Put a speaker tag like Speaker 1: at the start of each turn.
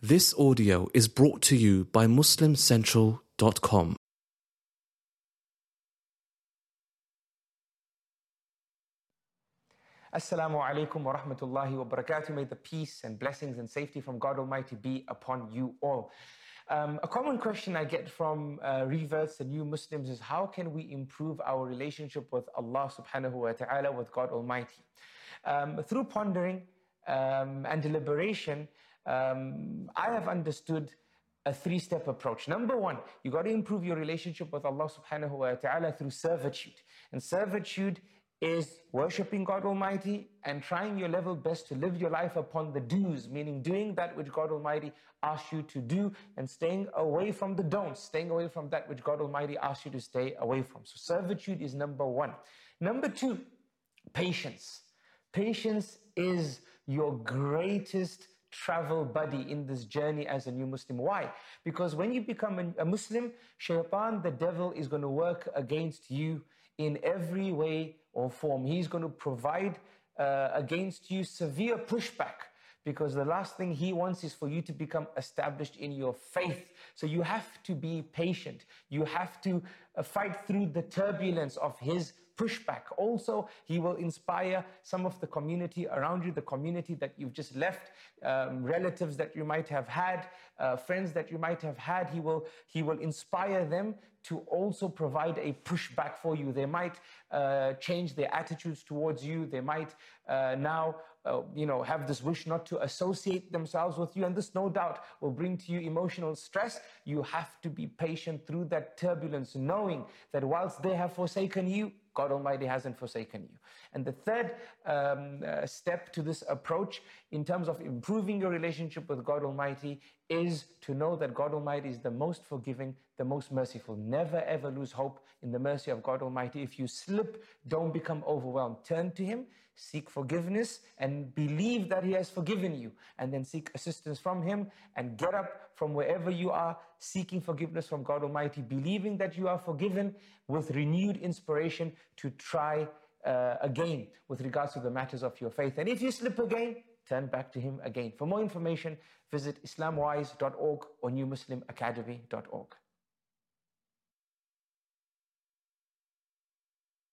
Speaker 1: This audio is brought to you by MuslimCentral.com.
Speaker 2: Assalamu alaikum wa rahmatullahi wa barakatuh. May the peace and blessings and safety from God Almighty be upon you all. A common question I get from reverts and new Muslims is, how can we improve our relationship with Allah subhanahu wa ta'ala, with God Almighty? Through pondering and deliberation, I have understood a three-step approach. Number one, you got to improve your relationship with Allah subhanahu wa ta'ala through servitude. And servitude is worshipping God Almighty and trying your level best to live your life upon the do's, meaning doing that which God Almighty asks you to do and staying away from the don'ts, staying away from that which God Almighty asks you to stay away from. So servitude is number one. Number two, patience. Patience is your greatest travel buddy in this journey as a new Muslim. Why? Because when you become a Muslim, shaitan, the devil, is going to work against you in every way or form. He's going to provide against you severe pushback, because the last thing he wants is for you to become established in your faith. So you have to be patient. You have to fight through the turbulence of his pushback. Also, he will inspire some of the community around you, the community that you've just left, relatives that you might have had, friends that you might have had. He will inspire them to also provide a pushback for you. They might change their attitudes towards you. They might now have this wish not to associate themselves with you, and this no doubt will bring to you emotional stress. You have to be patient through that turbulence, knowing that whilst they have forsaken you, God Almighty hasn't forsaken you. And the third step to this approach in terms of improving your relationship with God Almighty is to know that God Almighty is the most forgiving, the most merciful. Never ever lose hope in the mercy of God Almighty. If you slip, don't become overwhelmed. Turn to Him, seek forgiveness, and believe that He has forgiven you. And then seek assistance from Him and get up from wherever you are, seeking forgiveness from God Almighty, believing that you are forgiven, with renewed inspiration to try again with regards to the matters of your faith. And if you slip again, turn back to Him again. For more information, visit islamwise.org or newmuslimacademy.org.